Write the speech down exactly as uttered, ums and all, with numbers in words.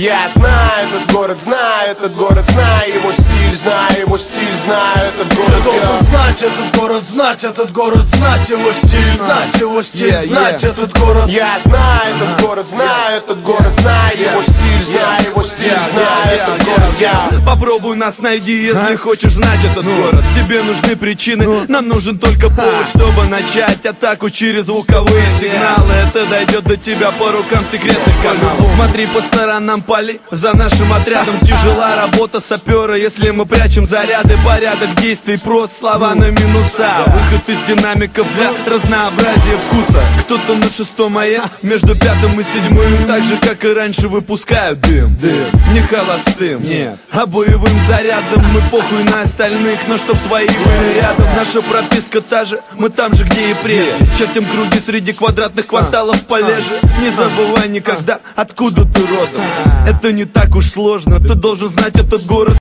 Я знаю этот город, знаю этот город, знаю его стиль, знаю его стиль, знаю этот город. Ты должен знать этот город, знать этот город, знать его стиль, знать его стиль, Yeah, знать yeah. этот город. Я знаю этот город, знаю этот город, знаю его стиль, знаю его стиль, знаю этот город. Я Попробуй нас найди, если хочешь знать этот город. Тебе нужны причины, нам нужен только повод, чтобы начать атаку через звуковые сигналы. Это дойдет до тебя по рукам секретных каналов. Смотри по сторонам, пали за нашим отрядом. Тяжела работа сапера, если мы прячем заряды. Порядок действий прост, слова на минуса. Выход из динамиков для разнообразия вкуса. Кто-то на шестом, а я между пятым и седьмым. Так же, как и раньше, выпускаю дым, дым. Не холостым, нет, а боевым зарядом. Мы похуй на остальных, но чтоб свои были рядом. Наша прописка та же, мы там же, где и прежде. Чертим круги среди квадратных кварталов полежи. Не забывай никогда, откуда ты родом. Это не так уж сложно, ты должен знать этот город.